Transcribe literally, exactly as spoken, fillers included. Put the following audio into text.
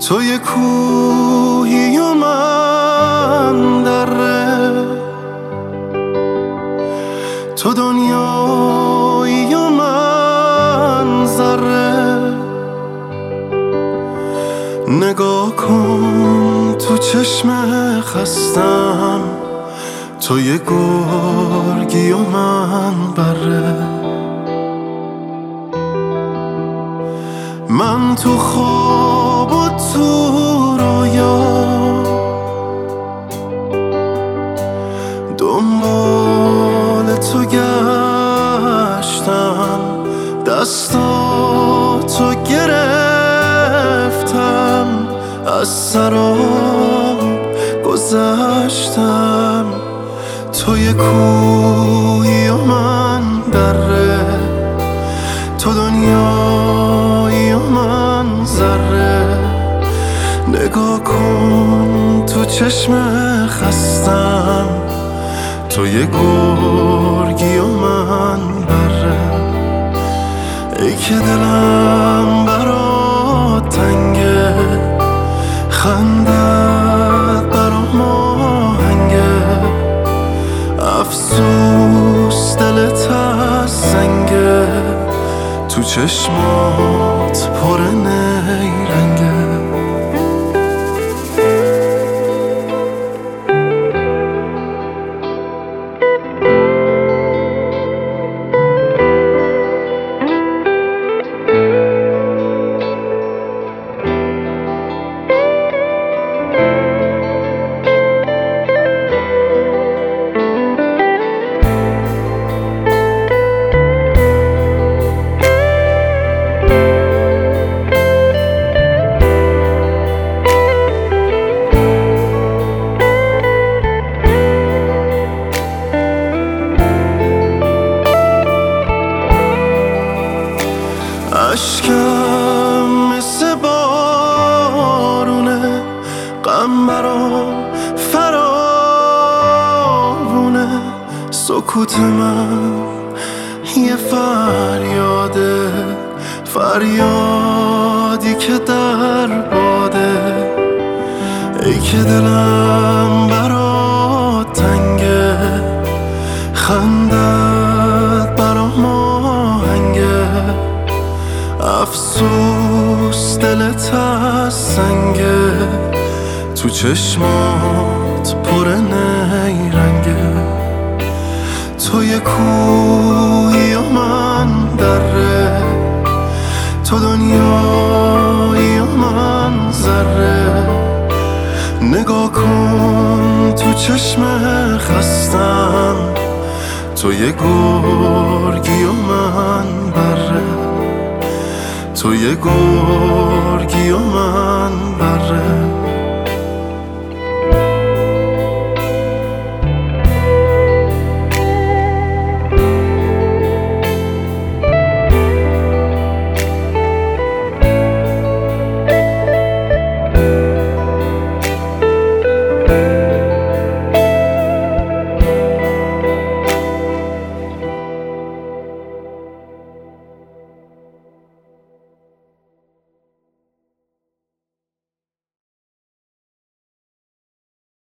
تو یه کوهی و من دره، تو دنیایی و من ذره. نگاه کن تو چشم خستم، تو یه گرگی و من بره. من تو خواب و تو رویا دنبال تو گشتم، دستاتو گرفتم، از سراب گذشتم. تو یه کوهی و من دره، تو دنیایی و من ذره. نگاه کن تو چشم خستم، تو یه گرگی و من بره. ای که دلم برات تنگه، خندت برام آهنگه، افسوس دلت از سنگه، تو چشمات پر نیرنگه. اشکم مثل بارونه، غم برام فراوونه. سکوت من یه فریاده، فریادی که در باده. ای که دلم برات تنگه، خندت برام آهنگه، افسوس دلت از سنگه، تو چشمات پر نیرنگه. تو یه کوهی و من دره، تو دنیایی و من ذره. نگاه کن تو چشم خستم، تو یه گرگی و من بره، تو یه گرگی و من